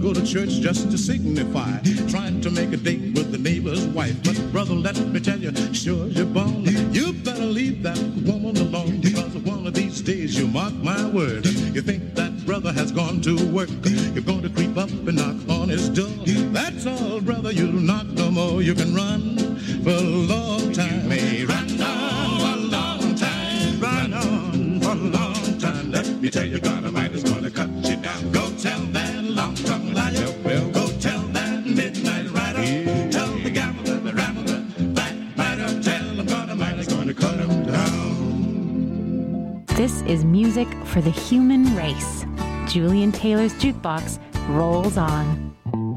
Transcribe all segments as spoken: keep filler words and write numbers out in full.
go to church just to signify, trying to make a date with the neighbor's wife. But brother, let me tell you, sure as you're born, you better leave that woman alone, because one of these days, you mark my word, you think that brother has gone to work, you're going to creep up and knock on his door. That's all, brother, you'll not no more. You can run for a long time. You may run on for a long time, run on for a long time. Let me tell you, God Almighty's gonna cut you down. Go tell that long-tongued liar, well, go tell that midnight rider, yeah. Tell the gambler, the rambler, backbiter, tell him God Almighty's gonna cut him down. This is music for the human race. Julian Taylor's Jukebox rolls on.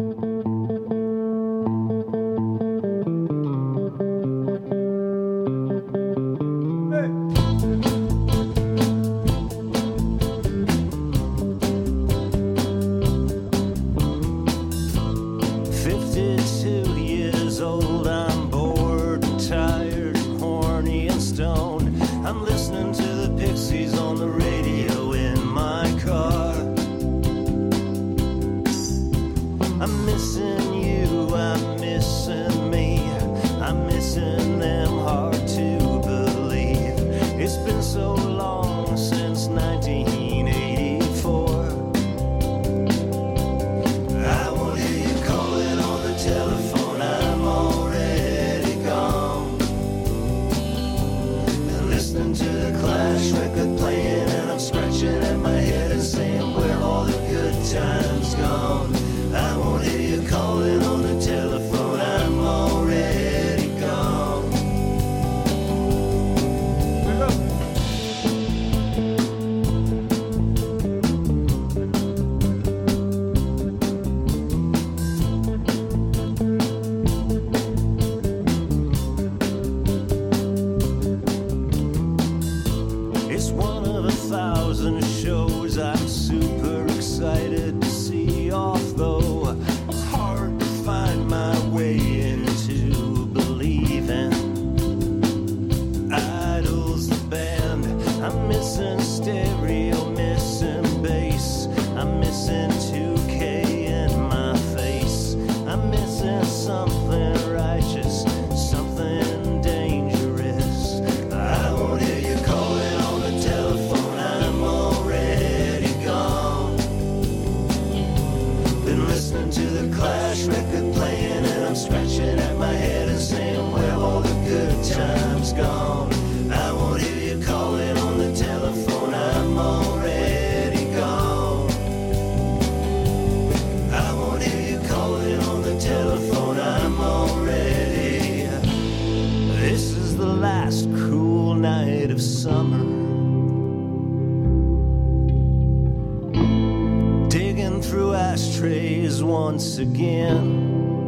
Once again,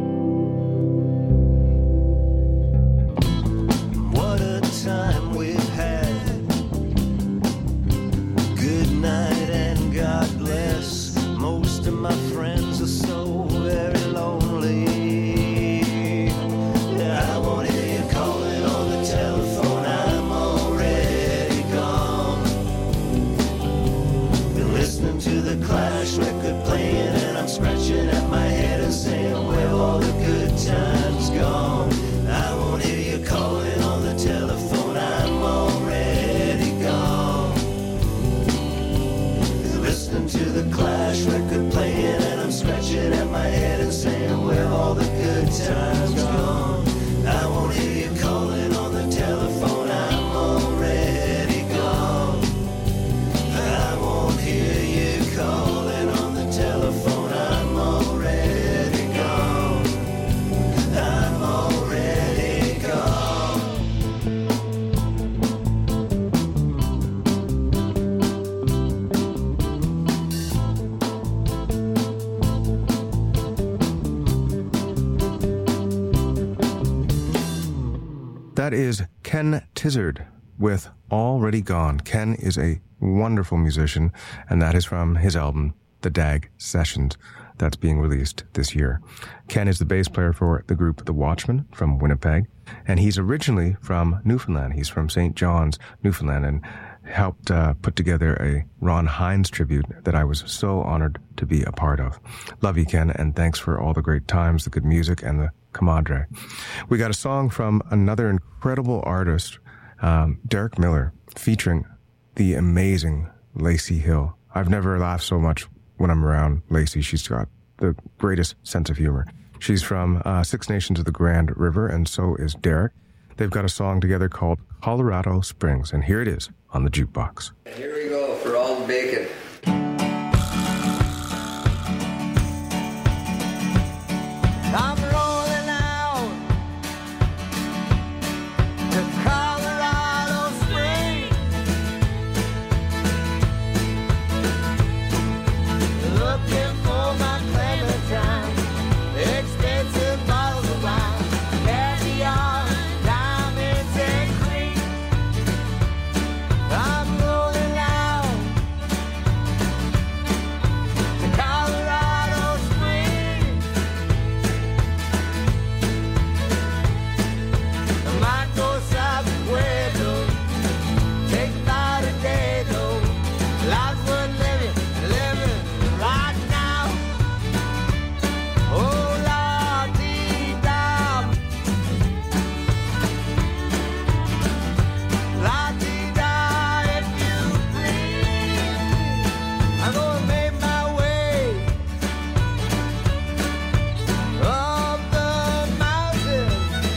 what a time we've had. Good night and God bless. Most of my friends are so very lonely. I won't hear you calling on the telephone, I'm already gone. Been listening to the Clash record playing, and I'm scratching at my head and saying, where all the good times gone? I won't hear you calling on the telephone, I'm already gone. Listening to the Clash record playing, and I'm scratching at my head and saying, where all the good times gone? I won't hear you calling on the telephone, I'm already gone. I won't hear you calling on the telephone. That is Ken Tizzard with Already Gone. Ken is a wonderful musician, and that is from his album, The Dag Sessions, that's being released this year. Ken is the bass player for the group The Watchmen from Winnipeg, and he's originally from Newfoundland. He's from Saint John's, Newfoundland, and helped uh, put together a Ron Hines tribute that I was so honored to be a part of. Love you, Ken, and thanks for all the great times, the good music, and the comadre. We got a song from another incredible artist, um, Derek Miller, featuring the amazing Lacey Hill. I've never laughed so much when I'm around Lacey. She's got the greatest sense of humor. She's from uh, Six Nations of the Grand River, and so is Derek. They've got a song together called Colorado Springs, and here it is on the jukebox. Here we go for all the bacon. I'm rolling out to Colorado Springs, looking for my Clementine, expensive bottles of wine, caviar, diamonds and cream. I'm rolling out to Colorado Springs. I might go south to Pueblo, take about a day though. Life's worth living, living right now. Oh, la-dee-da, la-dee-da, if you please. I'm gonna make my way up the mountain,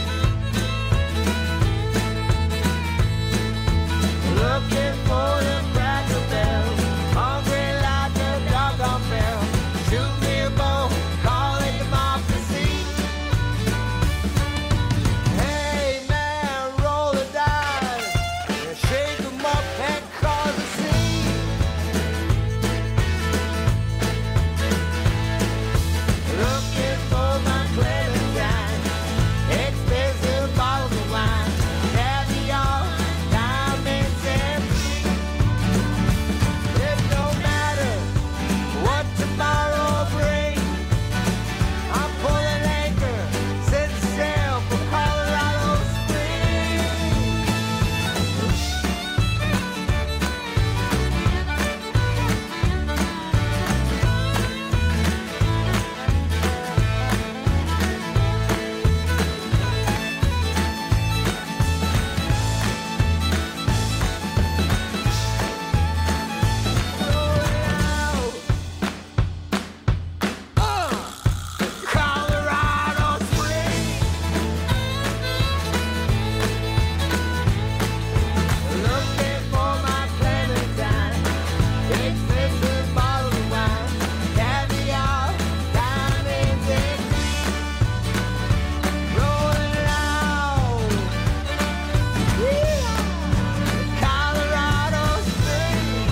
looking for them cracker barrels, hungry like a doggone barrel. Shoot me a bone, call it democracy. Hey man, roll the dice, and shake 'em up and cause a scene. Looking for my Clementine, expensive bottles of wine, caviar, diamonds and cream. It don't matter what tomorrow brings, I'm pulling anchor, setting sail for Colorado Springs. Colorado Springs, looking for my Clementine, expensive bottles of wine, caviar, diamonds and cream. Rolling out, Colorado Springs.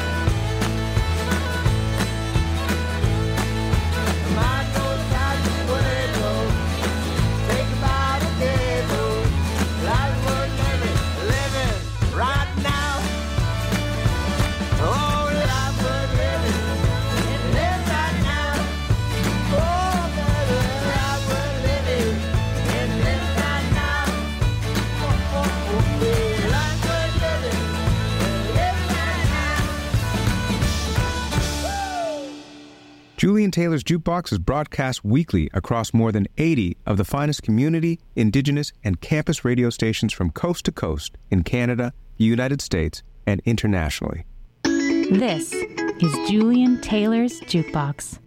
Might go south to Pueblo, take about a day though. Life's worth living, living right now. Oh, life's worth living, live right now. Oh, baby, life's worth living, and live right now. Oh, oh, oh, yeah. Life's worth living, live right now. Julian Taylor's Jukebox is broadcast weekly across more than eighty of the finest community, indigenous, and campus radio stations from coast to coast in Canada, the United States, and internationally. This is Julian Taylor's Jukebox.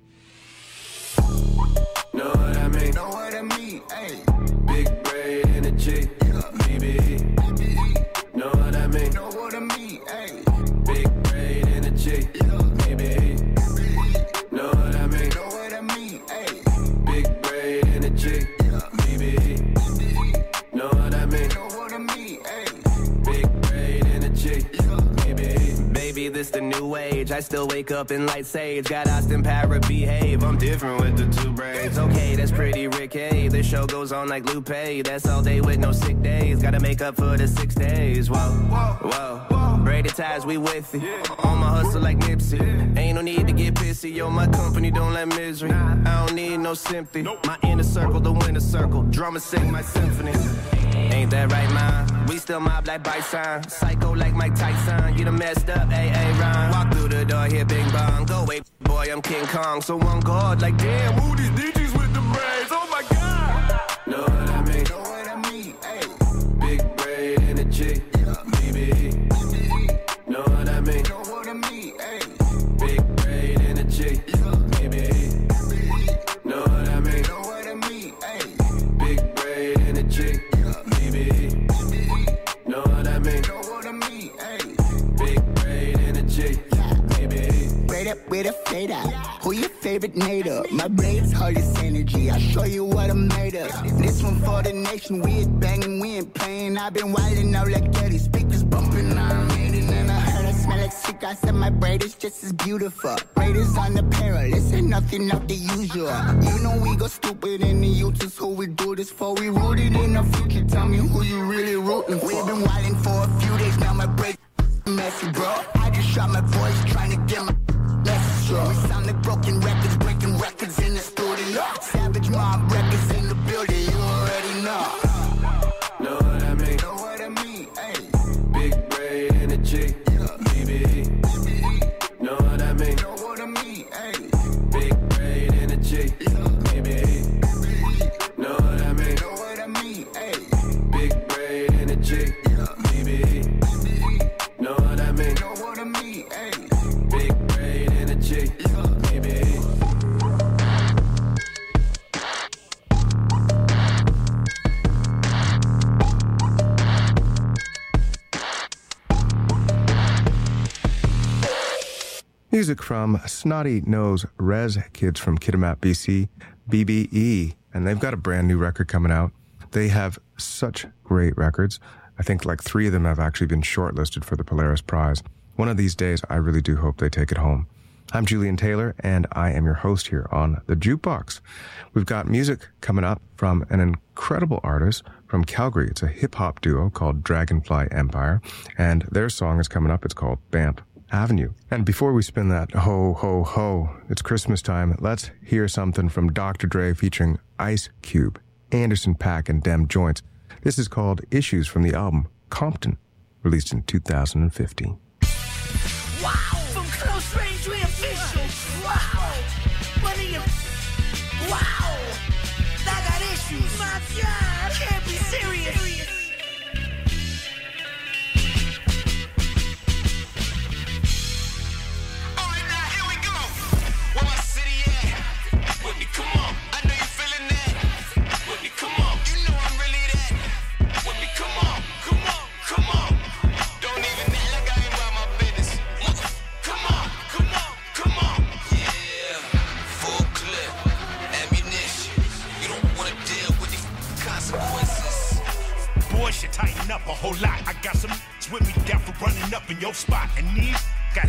Know what I mean? Know what I mean? Hey. Big brain energy. B B E. Know what I mean? Know what I mean? Hey. Big brain energy. B B E. Know what I mean? Know what I mean? Hey. Big brain energy. B B E. Know what I mean? Know what I mean? Hey. Big brain energy. B B E. Baby, this the new age. I still wake up in light sage. Got Austin Para behave. I'm different with the two braids. Okay, that's pretty Ricky. This show goes on like Lupe. That's all day with no sick days. Gotta make up for the six days. Whoa, whoa, whoa. Braided ties, we with it. On my hustle like Nipsey. Ain't no need to get pissy. Yo, my company don't let misery. I don't need no sympathy. My inner circle, the winner a circle. Drummers sing my symphony. Ain't that right, man? We still mob like Bison. Psycho like Mike Tyson. You done messed up, A A Ron. Walk through the door, here, bing bong. Go away, boy, I'm King Kong. So on guard, like damn, who these D Js with the braids? Oh my God. Know what I mean? Know what I mean? Hey. Big braid energy. B B E. Know what I mean? Know what I mean? Hey. Big braid energy. B B E. Know what I mean? Know what I mean? Hey. Big braid energy. B B E. Know what I mean? Know what I mean? Hey. Big braid energy. B B E. Braid up with a fade out. Who your favorite native? My braids hardest energy. I'll show you what I'm made of. This one for the nation. We ain't banging, we ain't playing. I've been wildin' out like Eddie. Speakers bumping, I'm reading. And I heard I smell like sick. I said my braid is just as beautiful. Braid is on the parallel. This ain't nothing out the usual. You know we go stupid in the youth is who we do this for. We rooted in the future. Tell me who you really rooting for. We've been wildin' for a few days now. My braid messy, bro. I just shot my voice trying to get my message strong. We sound like broken records, breaking records in the studio. Savage Mob records in the building, you already know. Know what I mean? Know what I mean? Hey. Big braid energy. B B E. Know what I mean? Know what I mean? Hey. Big braid energy. B B E. Know what I mean? Know what I mean? Hey. Big braid energy. B B E. Know what I mean? Know what I mean? Hey. Big braid energy. B B E. Music from Snotty Nose Rez Kids from Kitimat, B C, B B E, and they've got a brand new record coming out. They have such great records. I think like three of them have actually been shortlisted for the Polaris Prize. One of these days, I really do hope they take it home. I'm Julian Taylor, and I am your host here on The Jukebox. We've got music coming up from an incredible artist from Calgary. It's a hip-hop duo called Dragonfly Empire, and their song is coming up. It's called Banff Avenue. And before we spin that ho, ho, ho, it's Christmas time, let's hear something from Doctor Dre featuring Ice Cube, Anderson .Paak, and Dem Joints. This is called Issues from the album Compton, released in two thousand fifteen. Wow! From close range, we official. Wow! Money of... Wow! I got issues. My God! Can't be serious. Should tighten up a whole lot. I got some with me down for running up in your spot, and these got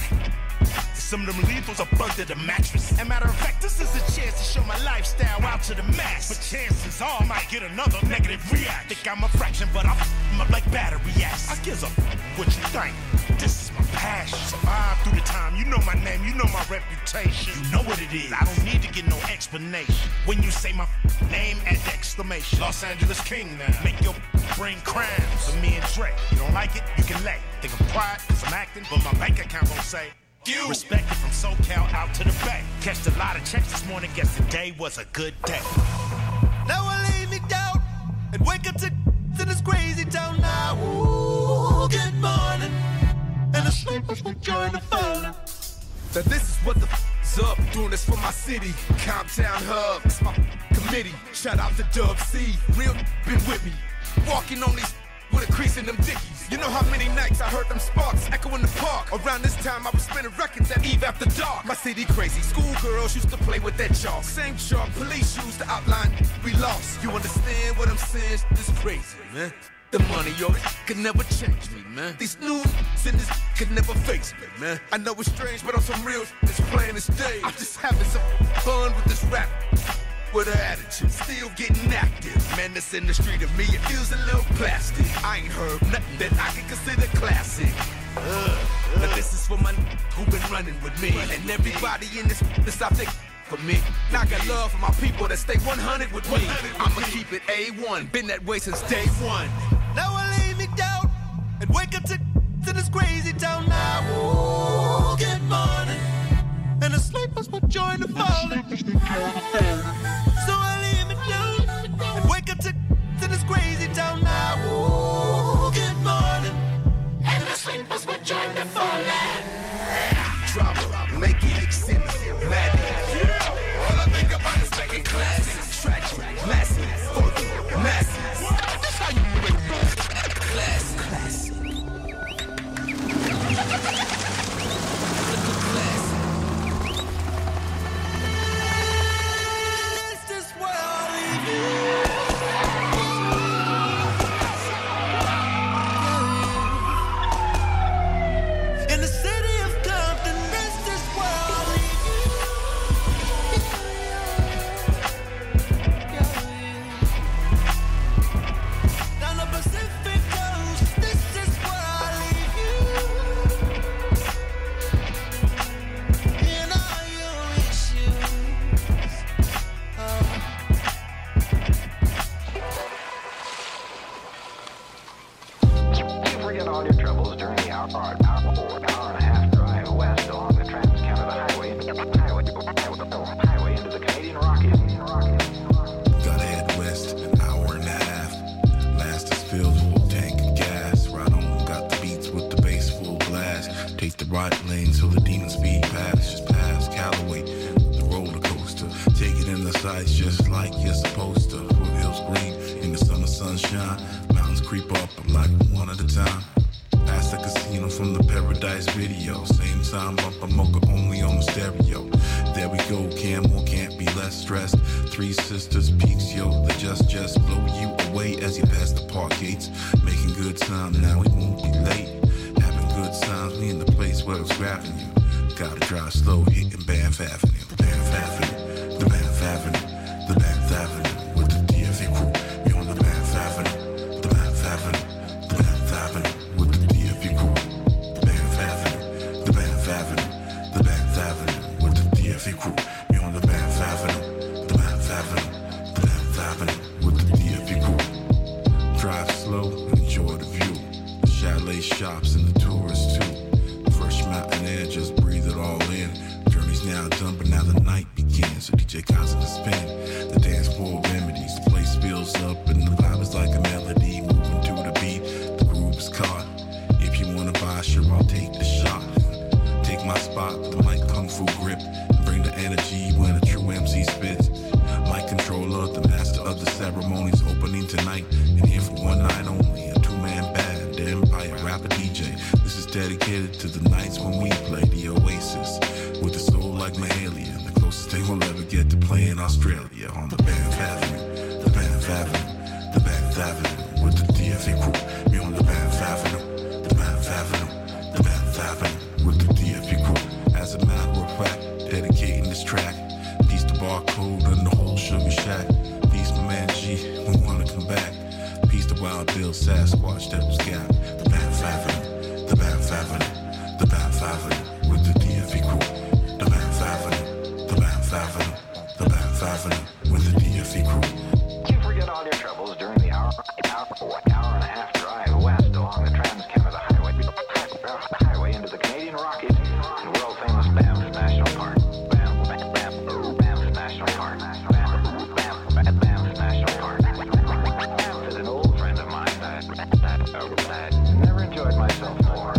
some of them lethals are bugged to the mattress. And matter of fact, this is a chance to show my lifestyle out to the mass. But chances are I might get another negative react. Think I'm a fraction, but I'm, I'm up like battery ass. I gives a what you think. This is my passion. Survive through the time. You know my name, you know my reputation. You know what it is. I don't need to get no explanation. When you say my name, add the exclamation. Los Angeles King now. Make your brain cram. So me and Dre. You don't like it, you can lay. Think I'm quiet, cause I'm acting, but my bank account won't say. You. Respect it from SoCal out to the Bay. Catched a lot of checks this morning, guess today was a good day. Now I lay me down and wake up to, to this crazy town now. Ooh, good morning. And the sleepers will join the falling. Now this is what the f***'s up. Doing this for my city, Comptown Hub. It's my committee. Shout out to Dub C. Real been with me. Walking on these with a crease in them dickies. You know how many nights I heard them sparks echo in the park. Around this time I was spinning records at Eve After Dark. My city crazy, schoolgirls used to play with that chalk. Same chalk, police used to outline we lost. You understand what I'm saying? This is crazy, man. The money, yo, this could never change me, man. These new in this could never face me, man. I know it's strange, but on some real it's playing the stage. I'm just having some fun with this rap. With an attitude, still getting active. Man, that's in the street of me, it feels a little plastic. I ain't heard nothing that I can consider classic. Uh, but this is for my who been running with me. And everybody in this, this I think for me. Now I got love for my people that stay one hundred with me. I'ma keep keep it A one. Been that way since day one. Now I lay me down and wake up to, to this crazy town now. Ooh, good morning. And the sleep was my joy in the falling. So I lay me down and wake up to, to this crazy town now. Ooh, good morning. And the sleep was my joy in the falling. Drama, make it sense, madness. All I think about is making classics, tragic, massive, for the masses. That's how you make class, classic. This is where I leave you. In the city of Compton, this is where I leave you. Down the Pacific coast, this is where I leave you. In all your issues. Oh. You forget all your troubles during the hour, hour, hour, hour and a half drive west along the Trans-Canada Highway, highway, highway into the Canadian Rockies. Gotta head west, an hour and a half. Last is filled full tank of gas. Right on, got the beats with the bass full blast. Take the right lane so the demon speed past. Just past Callaway, the roller coaster. Take it in the sights just like you're supposed to. Foothills green in the sun of sunshine. Mountains creep up, I'm like one at a time. Past the casino from the Paradise video. Same time bumper mocha only on the stereo. There we go, Cam one can't be less stressed. Three sisters, peaks, yo, they just just blow you away as you pass the park gates. Making good time, now we won't be late. Having good times, we in the place where it's grabbing you. Gotta drive slow, hitting Banff Avenue. Banff Avenue, the Banff Avenue, the Banff Avenue with the D F A crew. We on the Banff Avenue, the Banff Avenue, the Banff Avenue with the D F A crew. The Banff Avenue, the Banff Avenue, the Banff Avenue with the D F A crew. We on the Banff Avenue, the Banff Avenue, the Banff Avenue with the D F A crew. Drive slow, enjoy the view. The chalet shops and the tourists too. Fresh mountain air, just breathe it all in. Journey's now done, but now the night begins. So D J Kaz in the spin. The dance floor remedies. The place fills up and the vibe is like a melody. Moving to the beat, the groove is caught. If you wanna buy, sure I'll take the shot. Take my spot with the mic kung fu grip. Bring the energy when a true M C spits. Mic controller, the master of the ceremonies opening tonight. And here for one night only, a two-man band, the Empire rapper D J. This is dedicated to the nights when we play the Oasis. With a soul like Mahalia, the closest they will ever get to playing Australia. On the Banff Avenue, the Banff Avenue, the Banff Avenue with the D F A crew. We on the Banff Avenue, the Banff Avenue, the Banff Avenue with the D F A crew. As a matter of fact, dedicating this track. Peace to Barcode and the whole Sugar Shack. Peace to Man G, we wanna come back. Peace to Wild Bill, Sasquatch, Devil's Gap. The Banff Avenue, the Banff Avenue, the Banff Avenue with the D F A crew. The Banff Avenue, the Banff Avenue, the Banff Avenue with the D F A crew. You forget all your troubles during the hour, hour, hour and a half drive west along the Trans-Canada Highway, highway into the Canadian Rockies and world-famous Banff National Park. Banff, Banff, Banff, Banff National Park. Banff, Banff, Banff National Park. Banff is an old friend of mine. I, I, I never enjoyed myself more.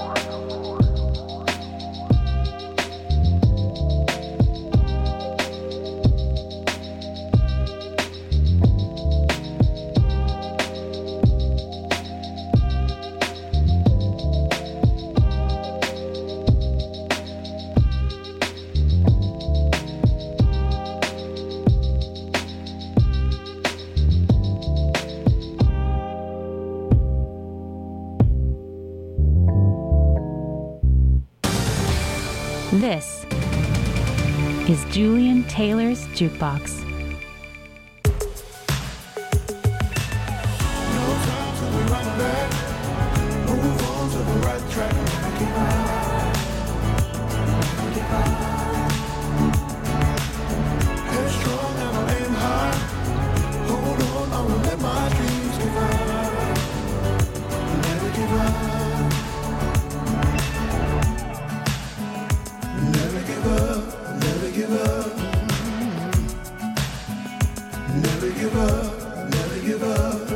This is Julian Taylor's Jukebox. Headstrong and I aim high. Hold on Never give up, never give up.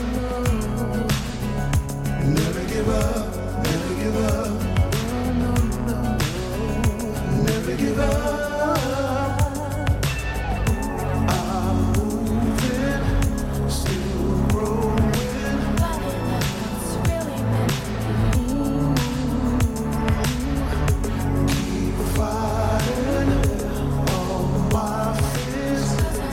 Never give up, never give up. Never give up. I'm moving, still growing. Keep fighting all my fears.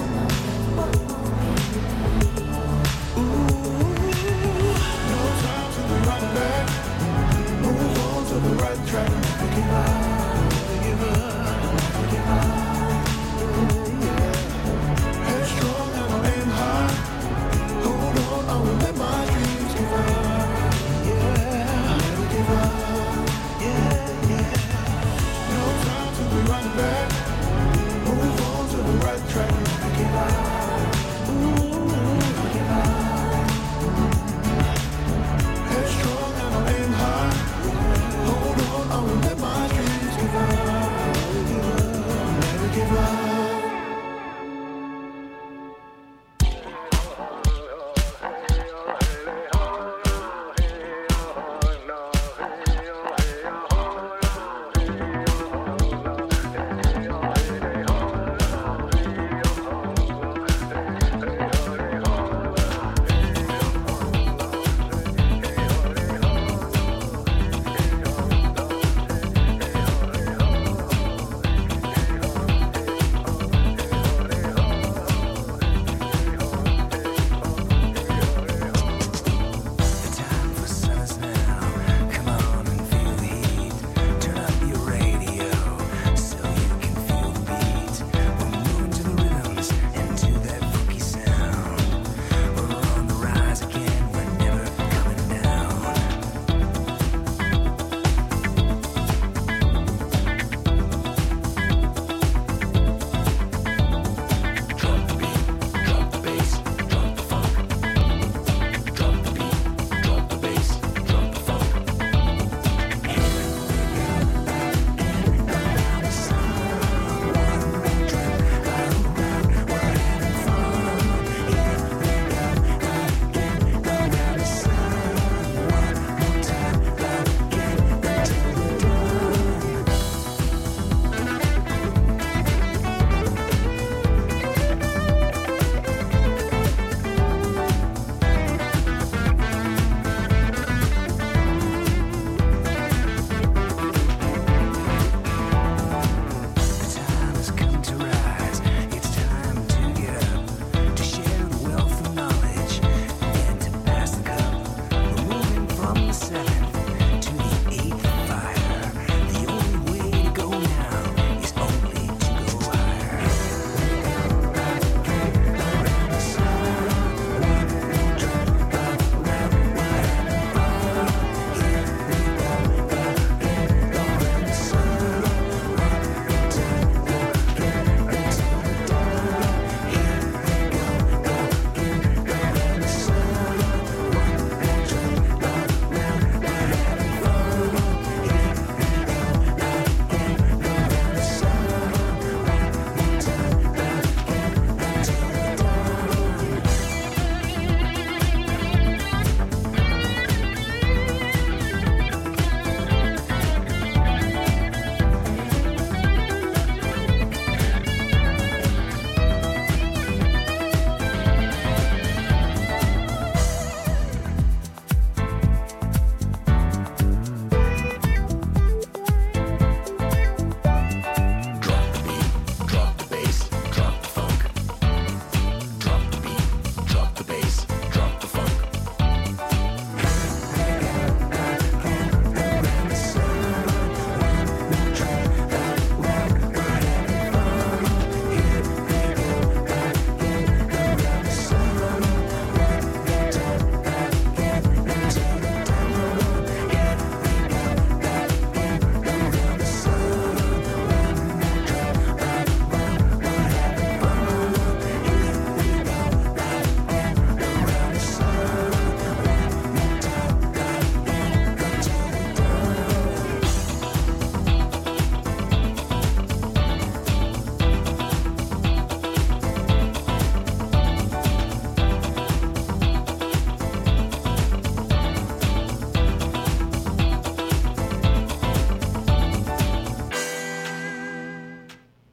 No time to be running back. Move on to the right track. Never give up, never give up.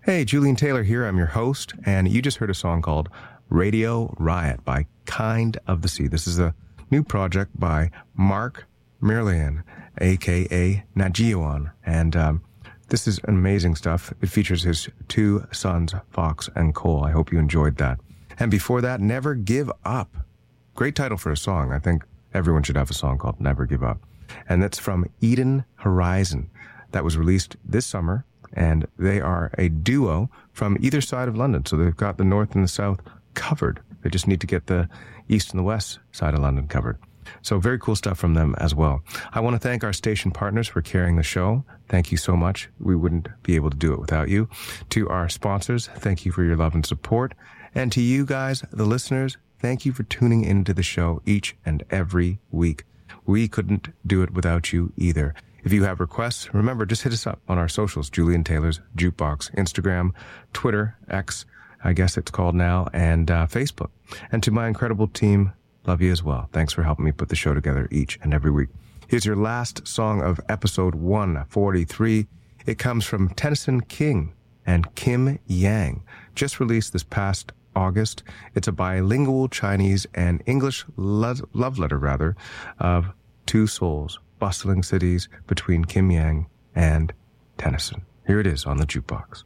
Hey, Julian Taylor here. I'm your host, and you just heard a song called Radio Riot by Kind of the Sea. This is a new project by Mark Merlian, a k a. Najiwan, and um, this is amazing stuff. It features his two sons, Fox and Cole. I hope you enjoyed that. And before that, Never Give Up. Great title for a song. I think everyone should have a song called Never Give Up. And that's from Eden Horizon. That was released this summer, and they are a duo from either side of London. So they've got the north and the south covered. They just need to get the east and the west side of London covered. So very cool stuff from them as well. I want to thank our station partners for carrying the show. Thank you so much. We wouldn't be able to do it without you. To our sponsors, thank you for your love and support. And to you guys, the listeners, thank you for tuning into the show each and every week. We couldn't do it without you either. If you have requests, remember, just hit us up on our socials, Julian Taylor's Jukebox, Instagram, Twitter, X, I guess it's called now, and uh, Facebook. And to my incredible team, love you as well. Thanks for helping me put the show together each and every week. Here's your last song of episode one forty-three. It comes from Tennyson King and Kim Yang, just released this past August. It's a bilingual Chinese and English lo- love letter, rather, of two souls, bustling cities between Kim Yang and Tennyson. Here it is on the Jukebox.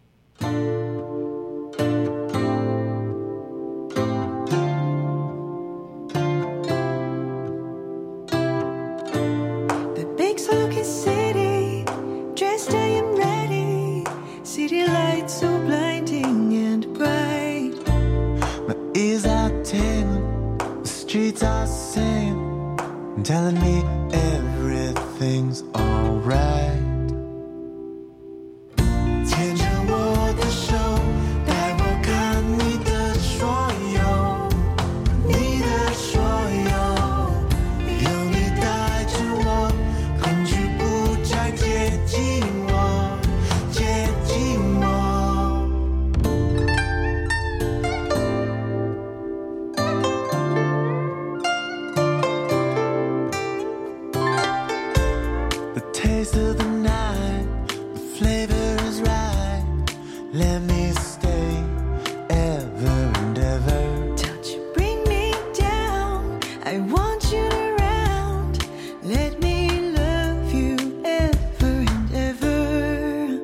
The big smoky city, dressed I am ready. City lights so blinding and bright. My ears are tingling, the streets are singing, telling me everything's alright. 牵着我的手，带我看你的所有，你的所有，有你带着我，恐惧不再接近我，接近我。The taste of the night, the flavor is right. Let me stay ever and ever. Don't you bring me down, I want you around. Let me love you ever and ever.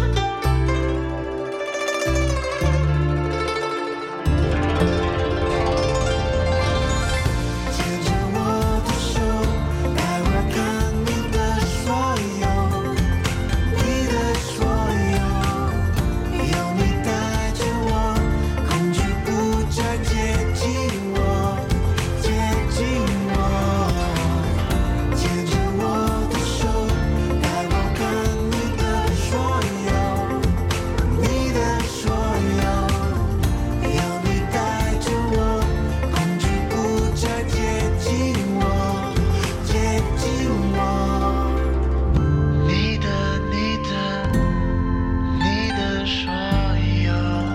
牵着我的手，带我看你的所有，你的所有，有你带着我，恐惧不再接近我，接近我。牵着我的手，带我看你的所有，你的所有，有你带着我，恐惧不再接近我，接近我。你的，你的，你的所有，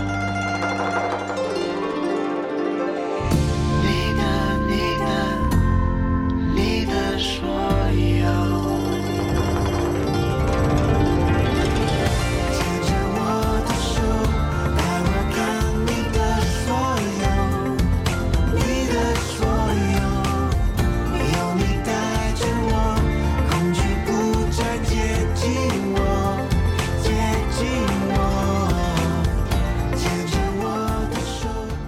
你的，你的，你的所有。牵着我的手，带我看你的所有，你的所有，有你带着我，恐惧不再接近我，接近我。牵着我的手。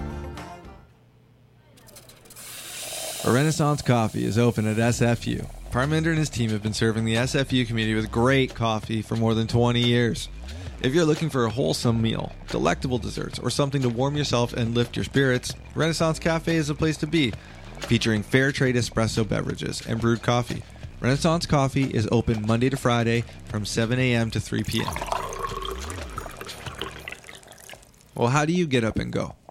Renaissance Coffee is open at S F U. Parminder and his team have been serving the S F U community with great coffee for more than twenty years. If you're looking for a wholesome meal, delectable desserts, or something to warm yourself and lift your spirits, Renaissance Cafe is the place to be. Featuring fair trade espresso beverages and brewed coffee, Renaissance Coffee is open Monday to Friday from seven a.m. to three p.m. Well, how do you get up and go?